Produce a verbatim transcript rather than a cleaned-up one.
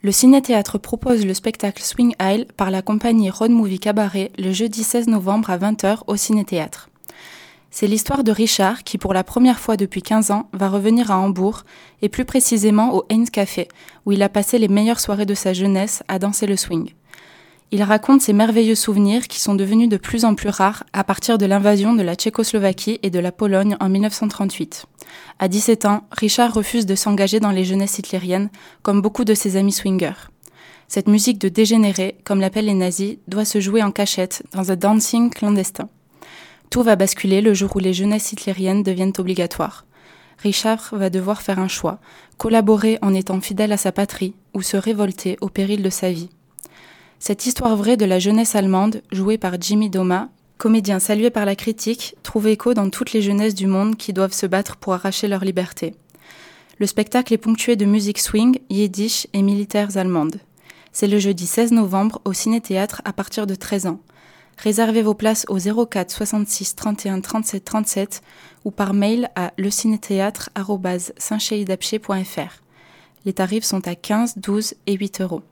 Le Ciné-Théâtre propose le spectacle Swing Isle par la compagnie Road Movie Cabaret le jeudi seize novembre à vingt heures au Ciné-Théâtre. C'est l'histoire de Richard qui, pour la première fois depuis quinze ans, va revenir à Hambourg, et plus précisément au Heinz Café, où il a passé les meilleures soirées de sa jeunesse à danser le swing. Il raconte ses merveilleux souvenirs qui sont devenus de plus en plus rares à partir de l'invasion de la Tchécoslovaquie et de la Pologne en dix-neuf cent trente-huit. À dix-sept ans, Richard refuse de s'engager dans les jeunesses hitlériennes, comme beaucoup de ses amis swingers. Cette musique de dégénérés, comme l'appellent les nazis, doit se jouer en cachette, dans un dancing clandestin. Tout va basculer le jour où les jeunesses hitlériennes deviennent obligatoires. Richard va devoir faire un choix, collaborer en étant fidèle à sa patrie, ou se révolter au péril de sa vie. Cette histoire vraie de la jeunesse allemande, jouée par Jimmy Doma, comédien salué par la critique, trouve écho dans toutes les jeunesses du monde qui doivent se battre pour arracher leur liberté. Le spectacle est ponctué de musique swing, yiddish et militaires allemandes. C'est le jeudi seize novembre au Ciné-Théâtre à partir de treize ans. Réservez vos places au zéro quatre soixante-six trente et un trente-sept trente-sept ou par mail à lecinéthéâtre arobase saint chély d'apcher point f r. Les tarifs sont à quinze, douze et huit euros.